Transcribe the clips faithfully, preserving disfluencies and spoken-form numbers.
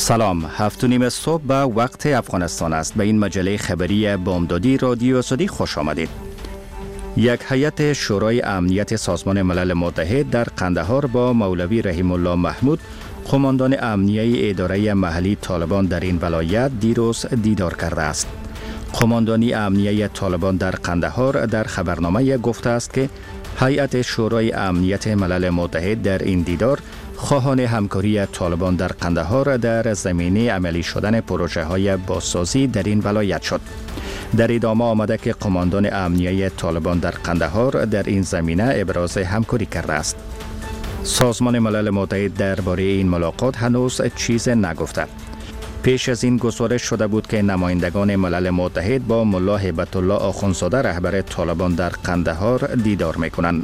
سلام، هفت و نیم صبح به وقت افغانستان است. به این مجله خبری بامدادی رادیو آزادی خوش آمدید. یک هیئت شورای امنیت سازمان ملل متحد در قندهار با مولوی رحیم الله محمود، قماندان امنیه اداره محلی طالبان در این ولایت، دیروز دیدار کرده است. قماندانی امنیه طالبان در قندهار در خبرنامه گفته است که هیئت شورای امنیت ملل متحد در این دیدار خواهان همکاری طالبان در قندهار در زمینه عملی شدن پروژه های بازسازی در این ولایت شد. در ادامه آمده که قماندان امنیه طالبان در قندهار در این زمینه ابراز همکاری کرده است. سازمان ملل متحد درباره این ملاقات هنوز چیز نگفته. پیش از این گزارش شده بود که نمایندگان ملل متحد با ملا هیبت الله آخوندزاده رهبر طالبان در قندهار دیدار میکنند.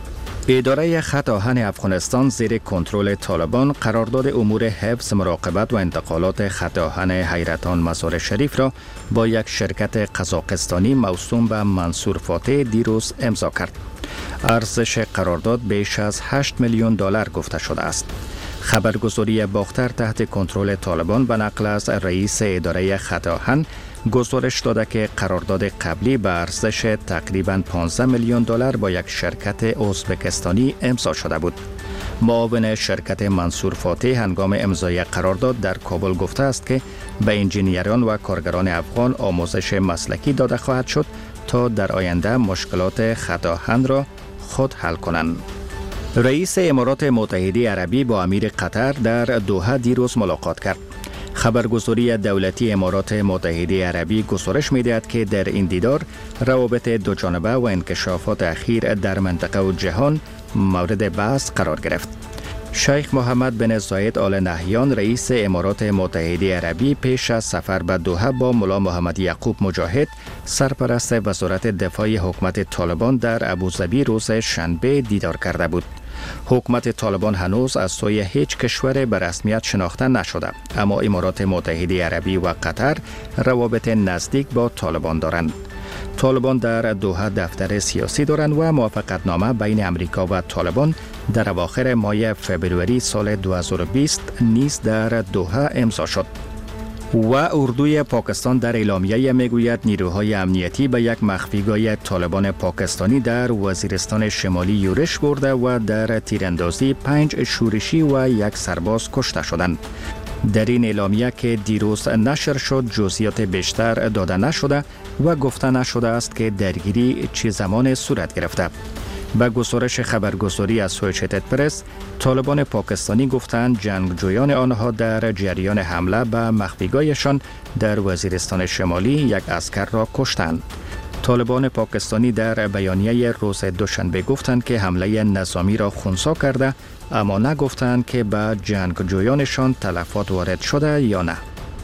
اداره خط آهن افغانستان زیر کنترل طالبان قرارداد امور حفظ، مراقبت و انتقالات خط آهن حیرتان مزار شریف را با یک شرکت قزاقستانی موسوم به منصور فاتح دیروز امضا کرد. ارزش قرارداد بیش از هشت میلیون دلار گفته شده است. خبرگزاری باختر تحت کنترل طالبان به نقل از رئیس اداره خط آهن گزارش داده که قرارداد قبلی به ارزش تقریباً پانزده میلیون دلار با یک شرکت ازبکستانی امضا شده بود. معاون شرکت منصور فاتح هنگام امضای قرارداد در کابل گفته است که به انجینیران و کارگران افغان آموزش مسلکی داده خواهد شد تا در آینده مشکلات خط آهن را خود حل کنند. رئیس امارات متحده عربی با امیر قطر در دوحه دیروز ملاقات کرد. خبرگزاری دولتی امارات متحده عربی گزارش می‌دهد که در این دیدار روابط دوجانبه و انکشافات اخیر در منطقه و جهان مورد بحث قرار گرفت. شیخ محمد بن زاید آل نهیان رئیس امارات متحده عربی پیش از سفر به دوحه با ملا محمد یعقوب مجاهد سرپرست وزارت دفاع حکومت طالبان در ابوظبی روز شنبه دیدار کرده بود. حکومت طالبان هنوز از سوی هیچ کشور به رسمیت شناخته نشده، اما امارات متحده عربی و قطر روابط نزدیک با طالبان دارند. طالبان در دوحه دفتر سیاسی دارند و موافقتنامه بین امریکا و طالبان در اواخر ماه فبروری سال دو هزار و بیست نیز در دوحه امضا شد. و اردوی پاکستان در اعلامیه میگوید نیروهای امنیتی به یک مخفیگاه طالبان پاکستانی در وزیرستان شمالی یورش برده و در تیراندازی پنج شورشی و یک سرباز کشته شدند. در این اعلامیه که دیروز نشر شد جزئیات بیشتر داده نشده و گفته نشده است که درگیری چه زمان صورت گرفته. به گزارش خبرگزاری اسوسییتد پرس، طالبان پاکستانی گفتند جنگجویان آنها در جریان حمله به مخفیگاهشان در وزیرستان شمالی یک عسکر را کشتند. طالبان پاکستانی در بیانیه روز دوشنبه گفتند که حمله نظامی را خنثی کرده، اما نگفتند که به جنگجویانشان تلفات وارد شده یا نه.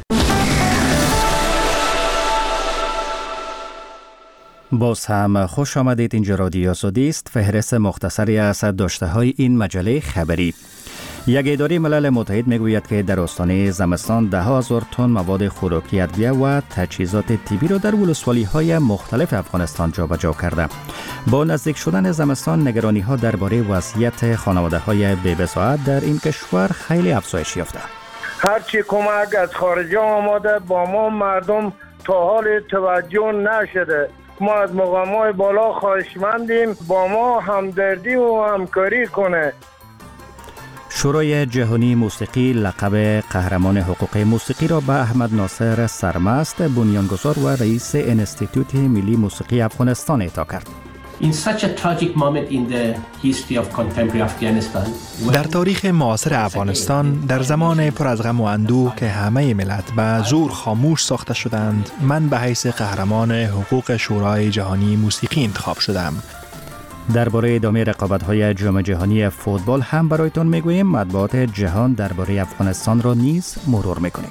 باز هم خوش آمدید. اینجا رادیو آزادی است. فهرست مختصری از داشته های این مجله خبری. یک اداره ملل متحد میگوید که در آستانه زمستان ده هزار تن مواد خوراکی، ادویه و تجهیزات طبی را در ولسوالی های مختلف افغانستان جابجا کرده. با نزدیک شدن زمستان نگرانی ها درباره وضعیت خانواده های بی بضاعت در این کشور خیلی افزایش یافته. هرچی کمک از خارج آمده با ما مردم تا حال توجه نشده. ما از مقامات بالا خواهشمندیم با ما همدردی و همکاری کنه. شورای جهانی موسیقی لقب قهرمان حقوق موسیقی را به احمد ناصر سرمست، بنیانگذار و رئیس انستیتوت ملی موسیقی افغانستان اعطا کرد. در تاریخ معاصر افغانستان، در زمان پر از غم و اندوه که همه ملت به زور خاموش ساخته شدند، من به حیث قهرمان حقوق شورای جهانی موسیقی انتخاب شدم. درباره ادامه رقابت‌های جام جهانی فوتبال هم برایتان میگوییم. مطبوعات جهان درباره افغانستان را نیز مرور میکنیم.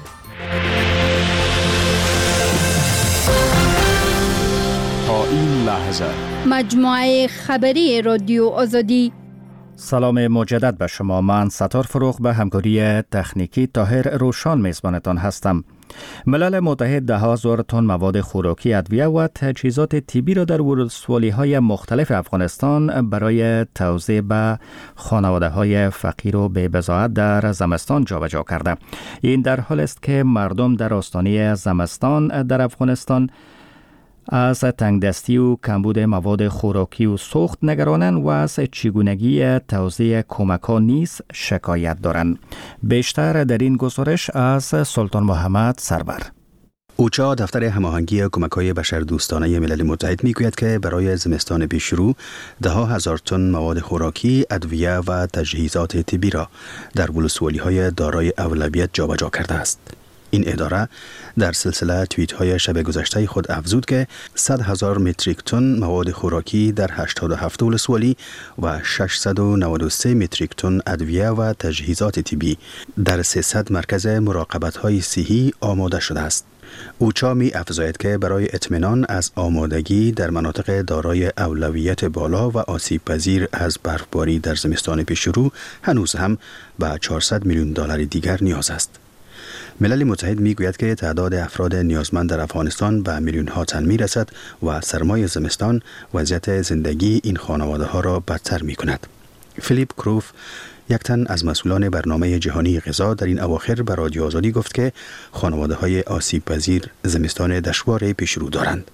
تا این لحظه مجموعه خبری رادیو آزادی. سلام مجدد به شما. من ستار فروغ به همکاری تکنیکی طاهر روشان میزبانتان هستم. ملل متحد ده هزار تن مواد خوراکی، ادویه و تجهیزات طبی را در ولسوالی‌های مختلف افغانستان برای توزیع به خانواده‌های فقیر و بی‌بضاعت در زمستان جابجا کرده. این در حال است که مردم در آستانه زمستان در افغانستان از تنگدستی و کمبود مواد خوراکی و سوخت نگرانند و از چگونگی توزیع کمک‌ها نیز شکایت دارند. بیشتر در این گزارش از سلطان محمد سرور. اوچا دفتر هماهنگی کمک‌های بشردوستانه ملل متحد میگوید که برای زمستان پیشرو ده ها هزار تن مواد خوراکی، ادویه و تجهیزات طبی را در ولسوالی‌های دارای اولویت جابجا کرده است. این اداره در سلسله توییت های شب گذشته خود افزود که صد هزار متریک تن مواد خوراکی در هشتاد و هفت ولسوالی و ششصد و نود و سه متریک تن ادویه و تجهیزات طبی در سیصد مرکز مراقبت های صحی آماده شده است. اوچا می افزاید که برای اطمینان از آمادگی در مناطق دارای اولویت بالا و آسیب پذیر از برفباری در زمستان پیشرو هنوز هم به چهارصد میلیون دلار دیگر نیاز است. ملل متحد میگوید که تعداد افراد نیازمند در افغانستان به میلیون ها تن میرسد و سرمای زمستان وضعیت زندگی این خانواده ها را بدتر می کند. فیلیپ کروف، یک تن از مسئولان برنامه جهانی غذا، در این اواخر به رادیو آزادی گفت که خانواده های آسیب پذیر زمستان دشوار پیش رو دارند.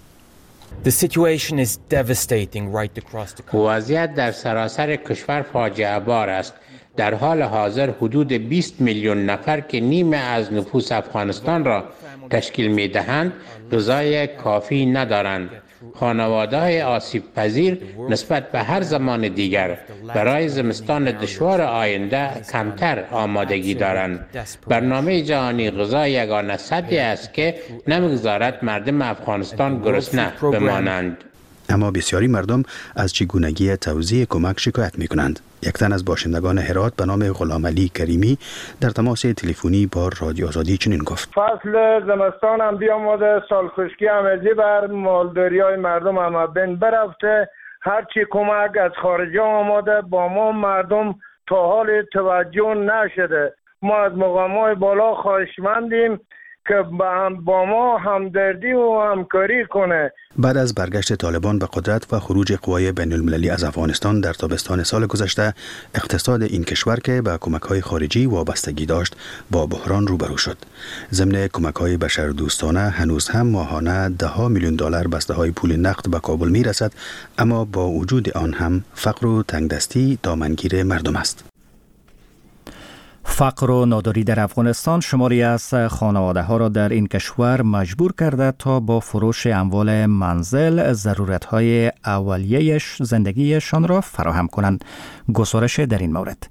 وضعیت در سراسر کشور فاجعه بار است. در حال حاضر حدود بیست میلیون نفر که نیمه از نفوس افغانستان را تشکیل می دهند غذای کافی ندارند. خانواده‌های آسیب پذیر نسبت به هر زمان دیگر برای زمستان دشوار آینده کمتر آمادگی دارند. برنامه جهانی غذا یگانه سدی است که نمیگذارد مردم افغانستان گرسنه بمانند. اما بسیاری مردم از چگونگی توزیع کمک شکایت می کنند. یک تن از باشندگان هرات به نام غلام علی کریمی در تماس تلفنی با رادیو آزادی چنین گفت: فصل زمستان هم بیامده، سال خشکی هم بر مالداری های مردم هم بین برفته. هرچی کمک از خارجی آمده با ما مردم تا حال توجه نشده. ما از مقام های بالا خواهشمندیم که با ما همدردی و همکاری کنه. بعد از برگشت طالبان به قدرت و خروج قوای بین المللی از افغانستان در تابستان سال گذشته، اقتصاد این کشور که به کمک‌های خارجی وابستگی داشت با بحران روبرو شد. ضمن کمک‌های بشردوستانه هنوز هم ماهانه ده ها میلیون دلار بسته‌های پول نقد به کابل می‌رسد، اما با وجود آن هم فقر و تنگدستی دامنگیر مردم است. فقر و ناداری در افغانستان شماری از خانواده ها را در این کشور مجبور کرده تا با فروش اموال منزل ضرورت های اولیه زندگیشان را فراهم کنند. گزارش در این مورد.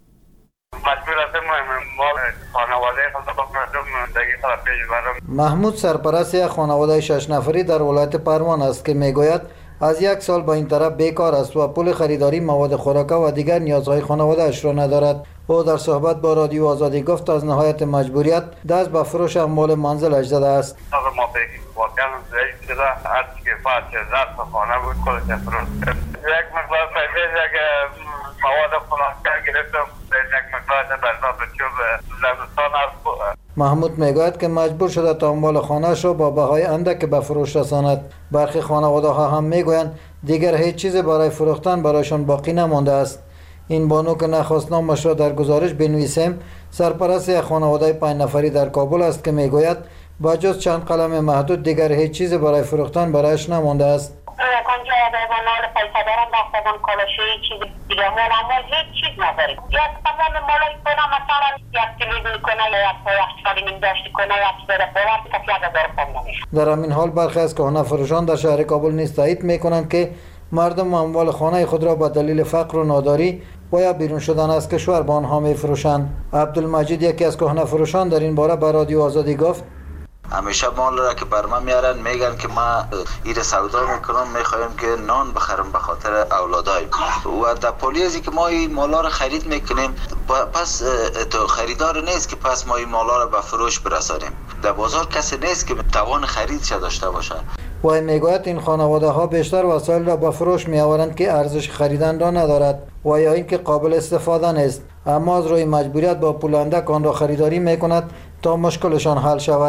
محمود سرپرست یک خانواده شش نفری در ولایت پروان است که میگوید از یک سال با این طرف بیکار است و پول خریداری مواد خوراک و دیگر نیازهای خانواده اش را ندارد. او در صحبت با رادیو آزادی گفت از نهایت مجبوریت دست به فروش اموال منزلش زده است. ما واقعا شده هر چی که فاز شده خانه بود کلش فروش کرد. یک مقدار پیسه که مواد خوراکی گرفتم، یک مقدار برنامه چوب زمستان است. محمود میگوید که مجبور شده تا اموال خانه‌اش را با بهای اندک به فروش رساند. برخی خانواده ها هم میگویند دیگر هیچ چیز برای فروختن برایشان باقی نمانده است. این بانو که نخواستنامش را در گزارش بنویسیم، سرپرست یک خانواده پنج نفری در کابل است که میگوید با جز چند قلم محدود دیگر هیچ چیز برای فروختن برایش نمانده است. کنجا مال پیسه دارم دستان کالاشی چیز دیگه مال هیچ چیز نداریم. یک تمام مالای کنه مثلا یک تلویزیون کنه یا یک پایخشاری نیم داشتی کنه یا یک داره بوارد کسی یک داره کنه. در همین حال برخی از کهنه فروشان در شهر کابل نیز تایید میکنند که مردم اموال خانه خود را به دلیل فقر و ناداری و یا بیرون شدن از کشور به آنها میفروشند. عبدالمجید یکی از کهنه فروشان در این باره به رادیو آزادی گفت: همیشه مال را که بر من میارن میگن که ما ایره سودا میکنم، میخوایم که نان بخرم به خاطر اولادای و در پولیزی که ما این مالا را خرید میکنیم پس تو خریدار نیست که پس ما این مالا را به فروش برسانیم. در بازار کسی نیست که توان خریدش داشته باشه. و میگوید این خانواده ها بیشتر وسایل را به فروش می آورند که ارزش خریدن را ندارد و یا اینکه قابل استفاده نیست، اما از روی مجبوریت با پول اندک آن را خریداری می کند تا مشکلشان حل شود.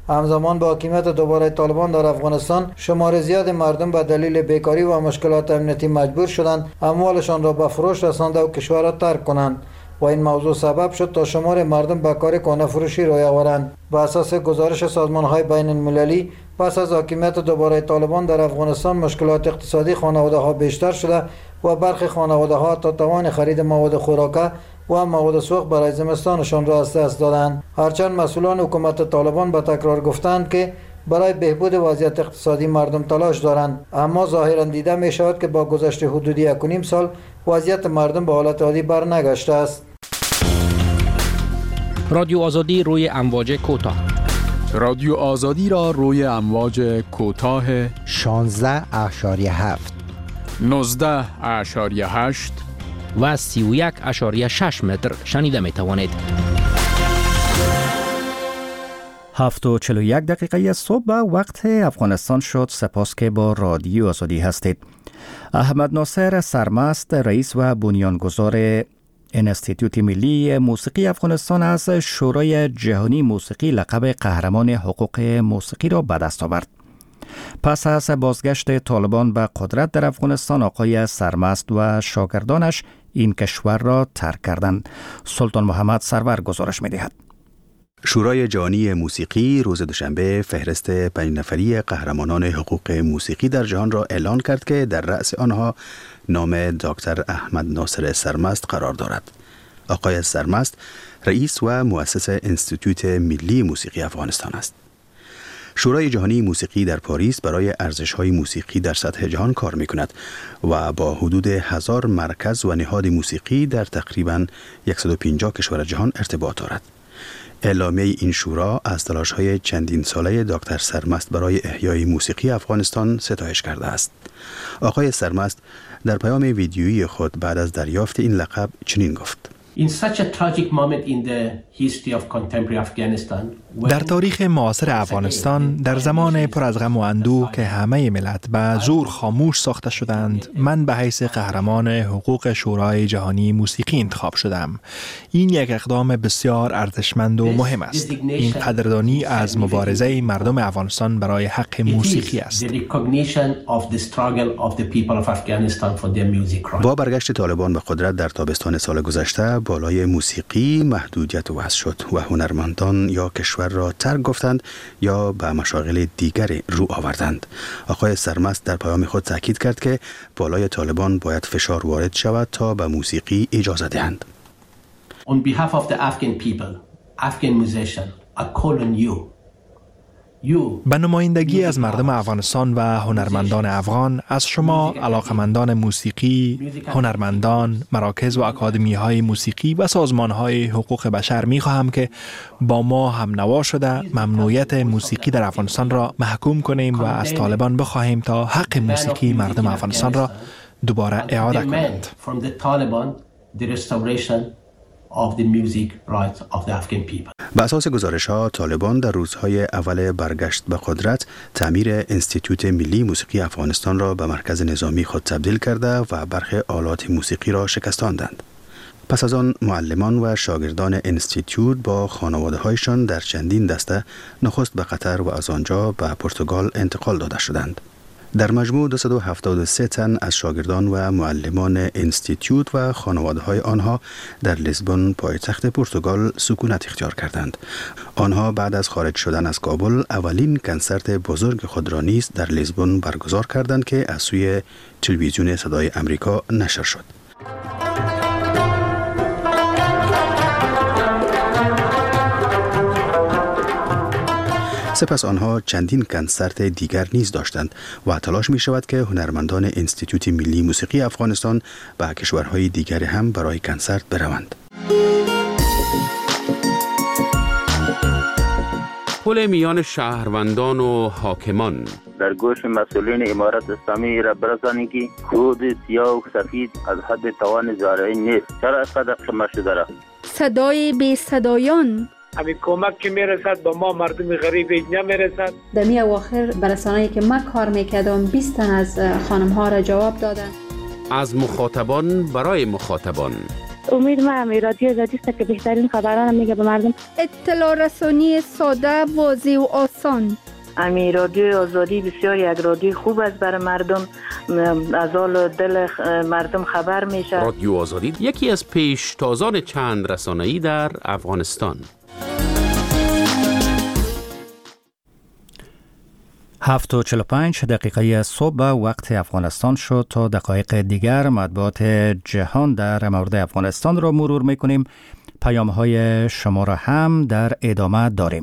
همزمان با حاکمیت دوباره طالبان در افغانستان شمار زیاد مردم به دلیل بیکاری و مشکلات امنیتی مجبور شدند اموالشان را به فروش رسانده و کشور را ترک کنند و این موضوع سبب شد تا شمار مردم به کار کهنه فروشی روی آورند. بر اساس گزارش سازمان‌های بین المللی پس از حاکمیت دوباره طالبان در افغانستان مشکلات اقتصادی خانواده‌ها بیشتر شده و برخی خانواده‌ها تا توان خرید مواد خوراکه و مواد سوخت برای زمستانشان را از دست دادند. هرچند مسئولان حکومت طالبان به تکرار گفتند که برای بهبود وضعیت اقتصادی مردم تلاش دارند، اما ظاهرا دیده می شود که با گذشت حدودی یک و نیم سال وضعیت مردم به حالت عادی برنگشته است. رادیو آزادی روی امواج کوتاه. رادیو آزادی را روی امواج کوتاه شانزده اشاریه هفت، نوزده اشاریه هشت و سی و یک اشاریه شش متر شنیده می توانید. هفت و چل و یک دقیقه صبح وقت افغانستان شد. سپاس که با رادیو آزادی هستید. احمد ناصر سرمست، رئیس و بنیانگذار انستیتوت ملی موسیقی افغانستان، از شورای جهانی موسیقی لقب قهرمان حقوق موسیقی را به دست آورد. پس از بازگشت طالبان به قدرت در افغانستان، آقای سرمست و شاگردانش این کشور را ترک کردند. سلطان محمد سرور گزارش می‌دهد. شورای جهانی موسیقی روز دوشنبه فهرست پنج نفری قهرمانان حقوق موسیقی در جهان را اعلان کرد که در رأس آنها نام دکتر احمد ناصر سرمست قرار دارد. آقای سرمست رئیس و مؤسس انستیتوت ملی موسیقی افغانستان است. شورای جهانی موسیقی در پاریس برای ارزش‌های موسیقی در سطح جهان کار می‌کند و با حدود هزار مرکز و نهاد موسیقی در تقریباً صد و پنجاه کشور جهان ارتباط دارد. اعلامیه این شورا از تلاش‌های چندین ساله دکتر سرمست برای احیای موسیقی افغانستان ستایش کرده است. آقای سرمست در پیام ویدیویی خود بعد از دریافت این لقب چنین گفت: در تاریخ معاصر افغانستان، در زمان پر از غم و اندوه که همه ملت به زور خاموش ساخته شدند، من به حیث قهرمان حقوق شورای جهانی موسیقی انتخاب شدم. این یک اقدام بسیار ارزشمند و مهم است. این قدردانی از مبارزه مردم افغانستان برای حق موسیقی است. با برگشت طالبان به قدرت در تابستان سال گذشته، بالای موسیقی محدودیت وضع شد و هنرمندان یا کشور را ترک گفتند یا به مشاغل دیگری رو آوردند. آقای سرمست در پیام خود تاکید کرد که بالای طالبان باید فشار وارد شود تا به موسیقی اجازه دهند. On behalf of the Afghan people, Afghan musician, I call on you. به نمایندگی از مردم افغانستان و هنرمندان افغان، از شما علاقمندان موسیقی، هنرمندان، مراکز و اکادمی های موسیقی و سازمان های حقوق بشر می خواهم که با ما هم نوا شده ممنوعیت موسیقی در افغانستان را محکوم کنیم و از طالبان بخواهیم تا حق موسیقی مردم افغانستان را دوباره اعاده کنند. of the music rights of the Afghan people. به اساس گزارش‌ها، طالبان در روزهای اول برگشت به قدرت تعمیر انستیتوت ملی موسیقی افغانستان را به مرکز نظامی خود تبدیل کرده و برخی آلات موسیقی را شکستاندند. پس از آن معلمان و شاگردان انستیتوت با خانواده‌هایشان در چندین دسته نخست به قطر و از آنجا به پرتغال انتقال داده شدند. در مجموع دویست و هفتاد و سه تن از شاگردان و معلمان انستیتوت و خانواده‌های آنها در لیسبون پایتخت پرتغال سکونت اختیار کردند. آنها بعد از خارج شدن از کابل اولین کنسرت بزرگ خود را نیز در لیسبون برگزار کردند که از سوی تلویزیون صدای امریکا نشر شد. سپس آنها چندین کنسرت دیگر نیز داشتند و تلاش می شود که هنرمندان انستیتوت ملی موسیقی افغانستان به کشورهای دیگر هم برای کنسرت بروند. پل میان شهروندان و حاکمان در گوش مسئولین امارت اسلامی را برسانی که خود سیاه و سفید از حد توان زارعی نیست. چرا اینقدر خمه شده را؟ صدای بی صدایان، همین کمک که میرسد با ما مردم غریب اینجا میرسد. در می اواخر برسانه‌ای که من کار میکردم بیست تن از خانم ها را جواب دادن. از مخاطبان برای مخاطبان، امید ما هم رادیو آزادی است که بهترین خبران میگه به مردم. اطلاع رسانی ساده، واضح و آسان. امی رادیو آزادی بسیار یک رادیو خوب است برای مردم، از حال دل مردم خبر میشه. رادیو آزادی یکی از پیشتازان چند رسانه‌ای در افغانستان. هفت و چهل و پنج دقیقه صبح وقت افغانستان شد. تا دقایق دیگر مطبوعات جهان در مورد افغانستان را مرور میکنیم. پیام های شما را هم در ادامه داریم.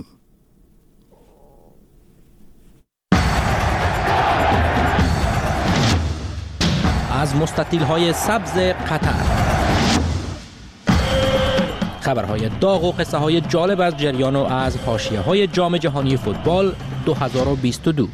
از مستطیل های سبز قطر، خبرهای داغ و قصه های جالب از جریان و از حاشیه های جام جهانی فوتبال دو هزار و بیست و دو.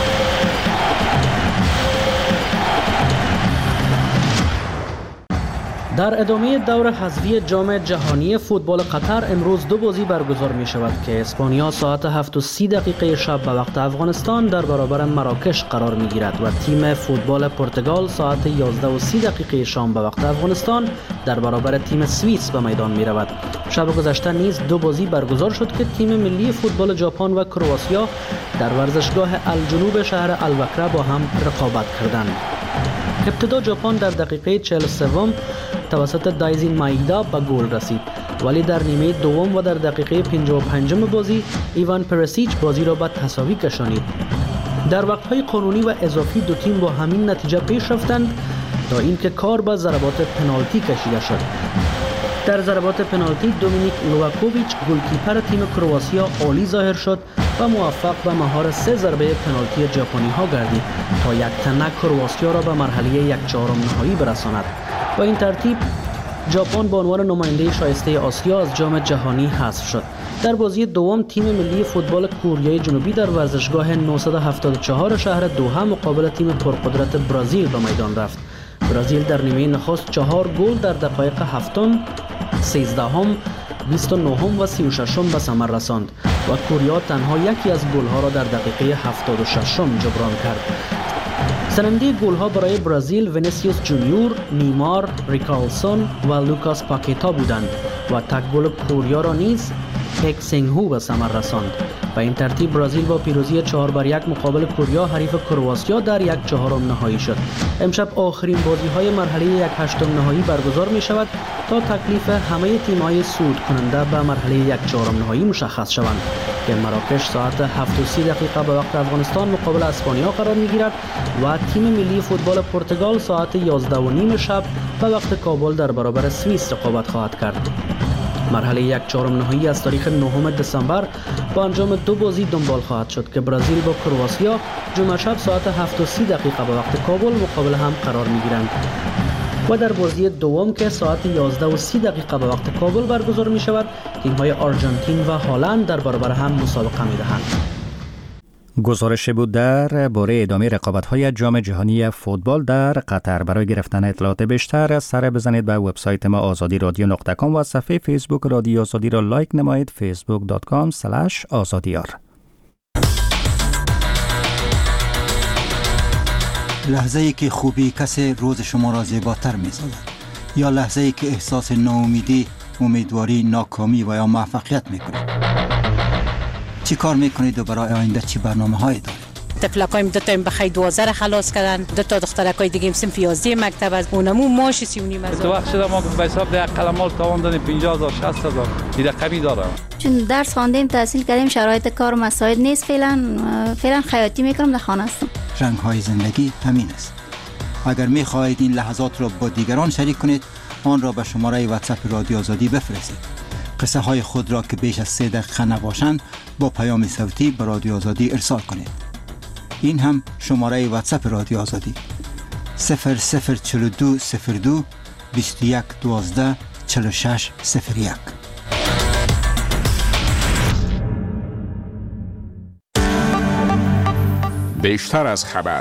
در ادامه دور حذفی جام جهانی فوتبال قطر امروز دو بازی برگزار می شود که اسپانیا ساعت هفت و سی دقیقه شب به وقت افغانستان در برابر مراکش قرار می گیرد و تیم فوتبال پرتغال ساعت یازده و سی دقیقه شام به وقت افغانستان در برابر تیم سوئیس به میدان می رود. شب گذشته نیز دو بازی برگزار شد که تیم ملی فوتبال ژاپن و کرواتیا در ورزشگاه الجنوب شهر الوکره با هم رقابت کردند. ابتدا ژاپن در دقیقه چهل و سه توسط دایزین مایدا به گل رسید، ولی در نیمه دوم و در دقیقه پنجاه و پنج بازی ایوان پرسیچ بازی را به تساوی کشانید. در وقت‌های قانونی و اضافی دو تیم با همین نتیجه پیش رفتند تا اینکه کار به ضربات پنالتی کشیده شد. در ضربات پنالتی دومینیک لوواکوویچ گلکیپر تیم کرواتیا عالی ظاهر شد و موفق به مهار سه ضربه پنالتی ژاپنی ها گردید تا یک تنه کرواتیا را به مرحله یک چهارم نهایی برساند. با این ترتیب ژاپن به عنوان نماینده شایسته آسیا از جام جهانی حذف شد. در بازی دوم تیم ملی فوتبال کره جنوبی در ورزشگاه نهصد و هفتاد و چهار شهر دوحه مقابل تیم پرقدرت برزیل به میدان رفت. برزیل در نیمه نخست چهار گل در دقایق هفتم، سیزدهم، بیست و نهم و سی و ششم به ثمر رساند و کره تنها یکی از گل‌ها را در دقیقه هفتاد و ششم جبران کرد. سرنده گل‌ها برای برزیل وینیسیوس جونیور، نیمار، ریکارلسون و لوکاس پاکیتا بودند و تک گل کره را نیز پک سینگهو به ثمر رساند. به این ترتیب برزیل با پیروزی چهار بر یک مقابل کره حریف کرواتیا در یک چهارم نهایی شد. امشب آخرین بازی‌های مرحله یک هشتم نهایی برگزار می شود تا تکلیف همه تیم‌های صعود کننده به مرحله یک چهارم نهایی مشخص شوند که مراکش ساعت هفت و سی دقیقه به وقت افغانستان مقابل اسپانیا قرار می‌گیرد و تیم ملی فوتبال پرتغال ساعت یازده و نیم شب به وقت کابل در برابر سوئیس رقابت خواهد کرد. مرحله یک چهارم نهایی از تاریخ نهم دسامبر با انجام دو بازی دنبال خواهد شد که برزیل با کرواتیا جمعه شب ساعت هفت و سی دقیقه به وقت کابل مقابل هم قرار می‌گیرند و در بازی دوم که ساعت یازده و سی دقیقه به وقت کابل برگزار می شود تیم‌های آرژانتین و هلند در برابر هم مسابقه می‌دهند. گزارش بود در باره ادامه رقابت‌های جام جهانی فوتبال در قطر. برای گرفتن اطلاعات بیشتر سر بزنید به وبسایت ما آزادی رادیو نقطه کام و صفحه فیسبوک رادیو آزادی را لایک نمایید فیسبوک دات کام اسلش آزادیار. لحظه ای که خوبی کسی روز شما را زیباتر می سازد، یا لحظه ای که احساس ناامیدی، امیدواری، ناکامی و یا موفقیت می کنید. چی کار می کنید و برای آینده چی برنامه هایی دارید؟ تفلکایم دو تا بخیر دوازده خلاص کردن، دو تا دخترکای دیگه صنف یازده مکتب از اونمو ماش سی و نیم هزار. تو وقت شده ما به حساب ده قلمال تاوان دادیم پنجاه هزار شصت هزار این رقمی دارم. چون درس خواندیم تحصیل کردیم شرایط کار مساعد نیست، فعلا فعلا خیاطی میکنم در خانه هستم. رنگ های زندگی همین است. اگر می خواهید این لحظات را با دیگران شریک کنید آن را به شماره واتساپ رادیو آزادی بفرستید. قصه های خود را که بیش از سه دقیقه نباشند با پیام صوتی به رادیو آزادی ارسال کنید. این هم شماره واتساپ رادیو آزادی صفر صفر چهل و دو صفر دو بیست و یک دوازده چهل و شش صفر یک. بیشتر از خبر.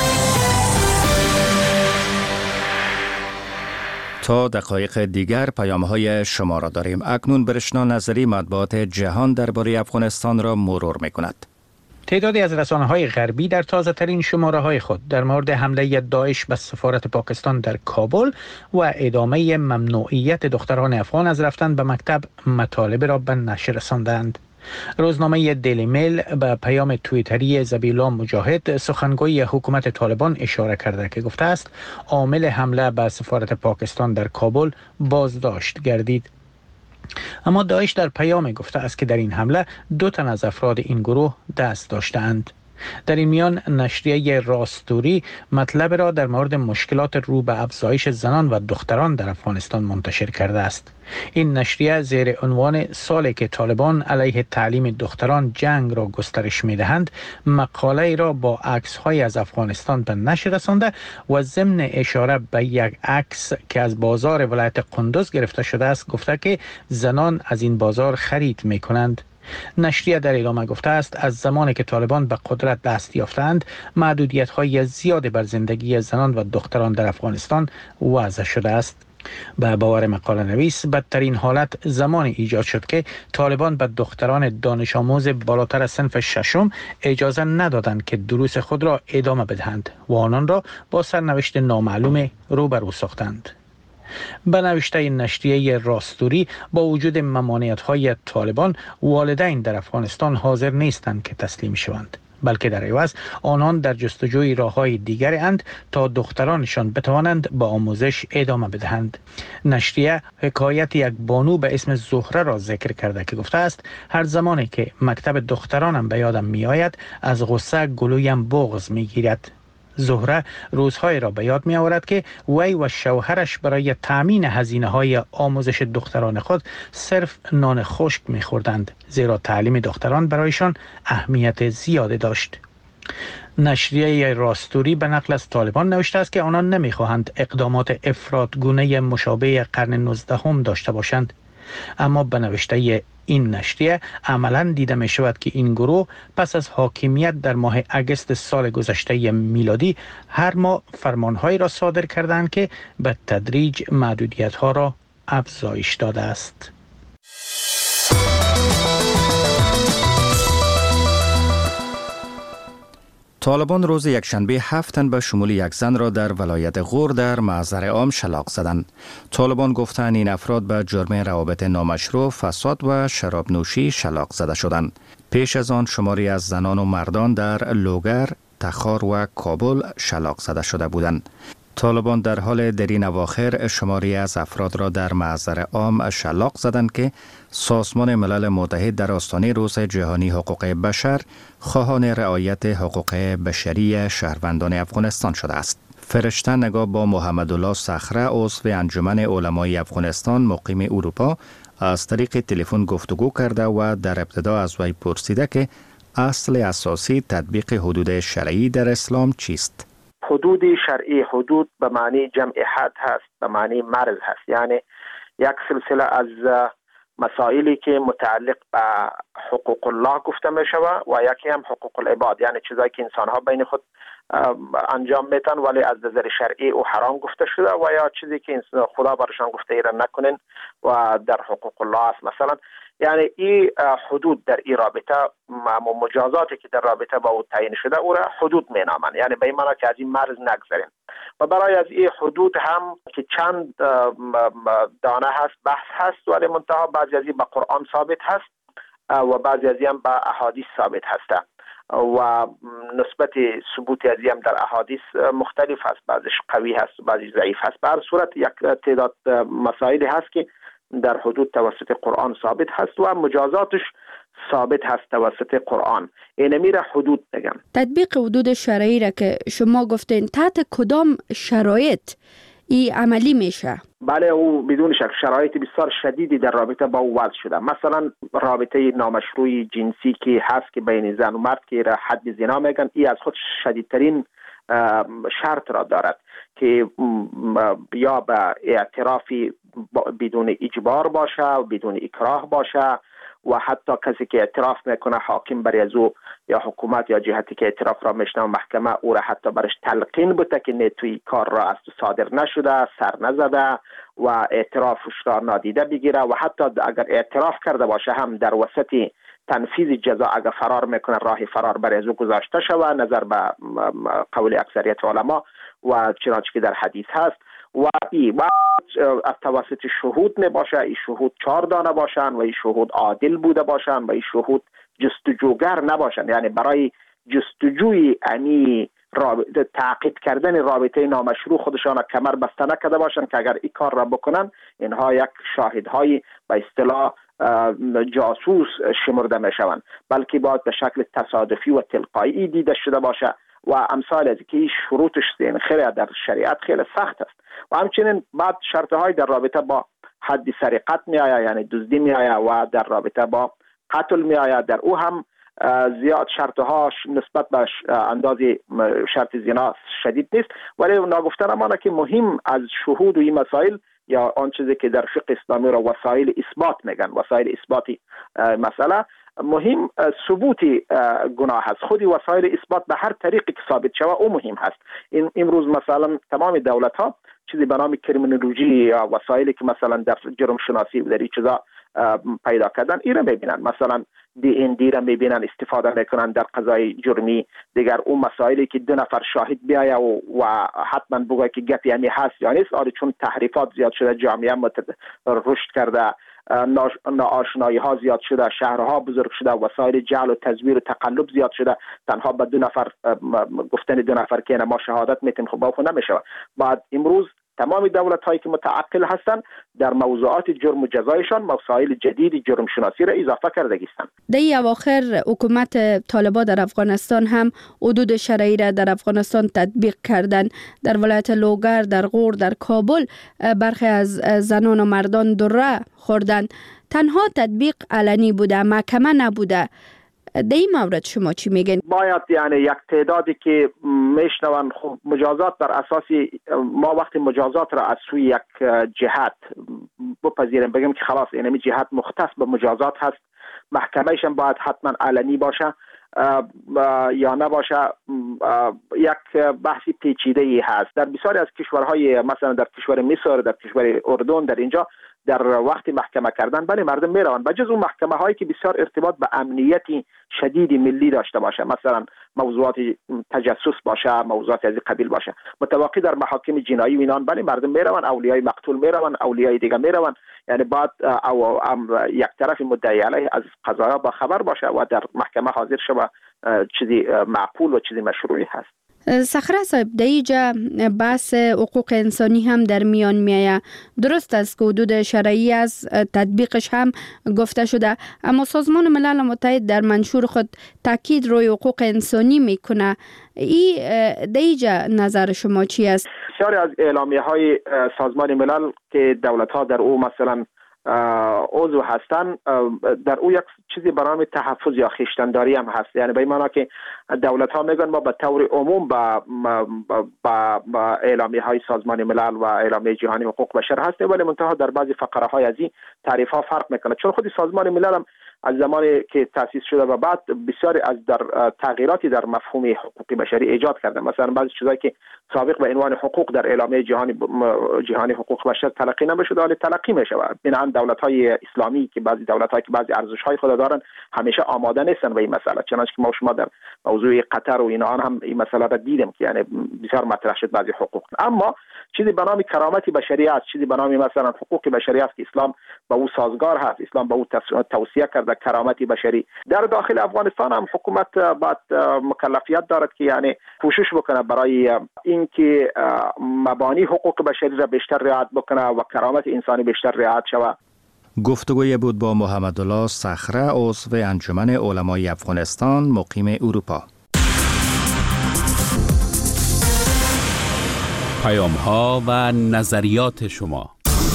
تا دقایق دیگر پیام‌های شما را داریم. اکنون برشنا نظری مطبوعات جهان درباره افغانستان را مرور می‌کند. تعدادی از رسانه‌های غربی در تازه‌ترین شماره‌های خود در مورد حمله داعش به سفارت پاکستان در کابل و ادامه ممنوعیت دختران افغان از رفتن به مکتب مطالب را به نشر رساندند. روزنامه دیلی میل به پیام توییتری ذبیح‌الله مجاهد سخنگوی حکومت طالبان اشاره کرده که گفته است عامل حمله به سفارت پاکستان در کابل بازداشت گردید. اما داعش در پیام گفته است که در این حمله دو تن از افراد این گروه دست داشتند. در این میان نشریه راستوری مطلب را در مورد مشکلات رو به افزایش زنان و دختران در افغانستان منتشر کرده است. این نشریه زیر عنوان سالی که طالبان علیه تعلیم دختران جنگ را گسترش می‌دهند مقاله را با عکس‌های از افغانستان به نشر رسانده و ضمن اشاره به یک عکس که از بازار ولایت قندوز گرفته شده است گفته که زنان از این بازار خرید می‌کنند. نشریه در ادامه گفته است از زمانی که طالبان به قدرت دست یافتند محدودیت‌های زیادی بر زندگی زنان و دختران در افغانستان وضع شده است. به باور مقاله نویس بدترین حالت زمانی ایجاد شد که طالبان به دختران دانش آموز بالاتر از صنف ششم اجازه ندادند که دروس خود را ادامه بدهند و آنان را با سرنوشت نامعلوم روبرو ساختند. به نوشته نشریه راستوری با وجود ممانعت‌های طالبان والدین در افغانستان حاضر نیستند که تسلیم شوند، بلکه در عوض آنان در جستجوی راه‌های دیگری اند تا دخترانشان بتوانند به آموزش ادامه بدهند. نشریه حکایت یک بانو به اسم زهره را ذکر کرده که گفته است هر زمانی که مکتب دخترانم به یادم می آید از غصه گلویم بغض می گیرد. زهره روزهای را به یاد می آورد که وی و شوهرش برای تأمین هزینه های آموزش دختران خود صرف نان خشک می خوردند، زیرا تعلیم دختران برایشان اهمیت زیاده داشت. نشریه راستوری به نقل از طالبان نوشته است که آنان نمی خواهند اقدامات افراطگونه مشابه قرن نوزدهم داشته باشند. اما به نوشته این نشریه عملاً دیده می شود که این گروه پس از حاکمیت در ماه اگست سال گذشته میلادی هر ماه فرمانهایی را صادر کردند که به تدریج محدودیت‌ها را افزایش داده است. طالبان روز یکشنبه هفت تن به شمول یک زن را در ولایت غور در محضر عام شلاق زدند. طالبان گفتند این افراد به جرم روابط نامشروع، فساد و شراب نوشی شلاق زده شدند. پیش از آن شماری از زنان و مردان در لوگر، تخار و کابل شلاق زده شده بودند. طالبان در حال در این اواخر شماری از افراد را در محضر عام شلاق زدند که سازمان ملل متحد در آستانه روز جهانی حقوق بشر خواهان رعایت حقوق بشری شهروندان افغانستان شده است. فرشته نگاه با محمد الله صخره عضو انجمن علمای افغانستان مقیم اروپا از طریق تلفن گفتگو کرده و در ابتدا از وی پرسیده که اصل اساسی تطبیق حدود شرعی در اسلام چیست؟ حدود شرعی، حدود به معنی جمع حد هست، به معنی مرز هست، یعنی یک سلسله از مسائلی که متعلق به حقوق الله گفته می شود و یکی هم حقوق العباد، یعنی چیزایی که انسان ها بین خود انجام میتن ولی از نظر شرعی او حرام گفته شده و یا چیزی که خدا برشان گفته ایران نکنین و در حقوق الله است. مثلا یعنی این حدود در این رابطه و مجازاتی که در رابطه با او تعیین شده او را حدود می نامند، یعنی به این معنی که از این مرز نگذریم. و برای از این حدود هم که چند دانه هست بحث هست ولی منتها بعضی از این به قرآن ثابت هست و بعضی از این به احادیث ثابت هست و نسبت ثبوت از این در احادیث مختلف هست، بعضیش قوی هست و بعضیش ضعیف هست. به هر صورت یک تعداد مسائلی هست که در حدود توسط قرآن ثابت هست و مجازاتش ثابت هست توسط قرآن. این میره حدود بگم. تطبیق حدود شرعی را که شما گفتین تحت کدام شرایط ای عملی میشه؟ بله، او بدون شک شرایط بسیار شدیدی در رابطه با او وضع شده. مثلا رابطه نامشروع جنسی که هست که بین زن و مرد که را حد زنا میگن، ای از خود شدیدترین شرط را دارد که یا به اعترافی بدون اجبار باشه و بدون اکراه باشه و حتی کسی که اعتراف میکنه حاکم برای از او یا حکومت یا جهتی که اعتراف را میشنه محکمه او را حتی برش تلقین بوده که نه توی کار را از صادر نشده، سر نزده و اعترافش را نادیده بگیره و حتی اگر اعتراف کرده باشه هم در وسط تنفیذ جزا اگر فرار میکنه راه فرار برای از او گذاشته شود نظر به قول اکثریت علما و چنانچه که در حدیث هست و ای و از توسط شهود نباشه. این شهود چهار دانه باشن و این شهود عادل بوده باشن و این شهود جستجوگر نباشن، یعنی برای جستجوی انی رابطه تعقیب کردن رابطه نامشروع خودشان کمر بسته نکرده باشن که اگر این کار را بکنن اینها یک شاهدهای به اصطلاح جاسوس شمرده می شوند، بلکه باید به شکل تصادفی و تلقایی دیده شده باشه و امثال از که این شروطش خیلی در شریعت خیلی سخت است. و همچنین بعد شرطهای در رابطه با حد سرقت می آید، یعنی دزدی می آید و در رابطه با قتل می آید، در او هم زیاد شرطها نسبت به انداز شرط زنا شدید نیست، ولی ناگفتن امانه که مهم از شهود و این مسائل یا آن چیزی که در فقه اسلامی را وسایل اثبات میگن، وسایل اثباتی مسئله مهم ثبوت گناه هست. خودی وسایل اثبات به هر طریقی که ثابت شود او مهم هست. این امروز مثلا تمام دولت ها چیزی به نام کریمینولوژی یا وسایلی که مثلا در جرم شناسی و در این چیزا پیدا کردن این را میبینن، مثلا دی این دی را میبینن استفاده میکنن در قضای جرمی. دیگر اون مسائلی که دو نفر شاهد بیایه و, و حتما بگه که گپی همی هست یا نیست، آره چون تحریفات زیاد شده، جامعه رشد کرده، ناآشنایی ها زیاد شده، شهرها بزرگ شده، وسایل جعل و تزویر و تقلب زیاد شده، تنها به دو نفر گفتن دو نفر که ما شهادت میتیم خب باخو نمیشه. بعد امروز تمام دولت هایی که متعقل هستند در موضوعات جرم و جزایشان مسائل جدید جرم شناسی را اضافه کرده هستند. در اواخر حکومت طالبان در افغانستان هم حدود شرعی را در افغانستان تطبیق کردند. در ولایت لوگر، در غور، در کابل برخی از زنان و مردان دره خوردند. تنها تطبیق علنی بوده، محکمه نبوده. در این مورد شما چی میگن؟ باید یعنی یک تعدادی که میشنون خب مجازات بر اساسی ما وقتی مجازات را از سوی یک جهت بپذیریم بگیم که خلاص اینمی جهت مختص به مجازات هست، محکمهش هم باید حتما علنی باشه یا نباشه، یک بحثی پیچیده ای هست. در بسیاری از کشورهای مثلا در کشور مصر، در کشور اردن، در اینجا در وقتی محکمه کردن بله مردم میروند، بجز اون محکمه هایی که بسیار ارتباط به امنیتی شدید ملی داشته باشه، مثلا موضوعات تجسس باشه، موضوعات از این قبیل باشه، متوقی در محاکم جنایی و اینان بله مردم میروند، اولیای مقتول میروند، اولیای دیگه میروند. یعنی بعد او یک طرف مدعی علیه از قضایا با خبر باشه و در محکمه حاضر شود، چیزی معقول و چیزی مشروعی هست. صخره صاحب، در اینجا بحث حقوق انسانی هم در میان میآید. درست است که حدود شرعی از تطبیقش هم گفته شده، اما سازمان ملل متحد در منشور خود تاکید روی حقوق انسانی میکنه. این در اینجا نظر شما چی است؟ بسیاری از اعلامیه های سازمان ملل که دولت ها در او مثلا عضو هستن، در او یک چیزی به نام تحفظ یا خویشتنداری هم هست. یعنی به این معنی که دولت ها میگن ما به طور عموم با با با اعلامیه های سازمان ملل و اعلامیه جهانی حقوق بشر هستیم، ولی منتها در بعضی فقره های از این تعریف ها فرق میکنه، چون خودی سازمان ملل هم از زمانی که تأسیس شده و بعد بسیاری از در تغییراتی در مفهوم حقوق بشری ایجاد کرده. مثلا بعضی چیزایی که سابق به عنوان حقوق در اعلامیه جهانی جهانی حقوق بشر تلقی نمیشد حالا تلقی میشه. بنابراین دولت‌های اسلامی که بعضی دولت‌ها که بعضی ارزش‌های خود دارن همیشه آماده نیستن به این مسئله، چنانچه که ما شما در موضوع قطر و اینا هم این مسئله را دیدیم که یعنی بسیار مطرح شد بعضی حقوق. اما چیزی به نام کرامت بشری است، چیزی به نام مثلا حقوق بشری است که اسلام با او سازگار هست، اسلام با او توصیه کرده کرامت بشری. در داخل افغانستان هم حکومت باید مکلفیت دارد که یعنی کوشش بکنه برای اینکه مبانی حقوق بشری را بیشتر رعایت بکنه و کرامت انسانی بیشتر رعایت شود. گفتگوی بود با محمدالله صخره، عضو انجمن علمای افغانستان مقیم اروپا. پیام ها و نظریات شما.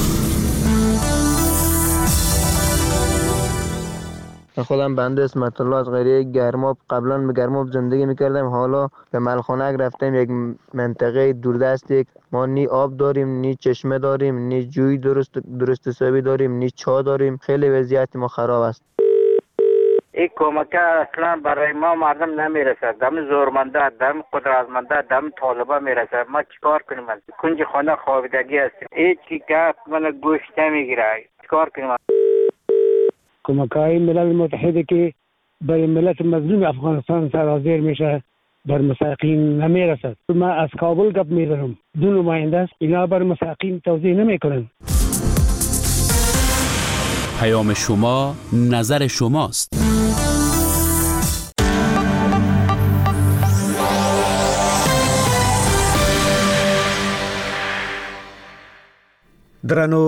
خودم بنده اسمت الله از قریه گرماب، قبلا به گرماب زندگی میکردم، حالا به ملخانک رفتم، یک منطقه دوردست، یک ما نی آب داریم، نی چشمه داریم، نی جوی درست درست حسابی داریم، نی چا داریم، خیلی وضعیت ما خراب است. این کمک اصلا برای ما مردم نمیرسه، دم زورمنده، دم قدرتمنده، دم طالبا میرسه. ما چیکار کنیم؟ کنج خانه خوابیدگی هستیم، هیچ کی گفت من گوش نمیگیره، چیکار کنیم؟ کمک‌های ملل متحد که برای ملت مظلوم افغانستان سرازیر میشه، بر مستحقین نمیرسد. من از کابل گپ میزنم، دو نماینده است، اینا بر مستحقین توضیح نمیکنن. پیام شما، نظر شماست. درنو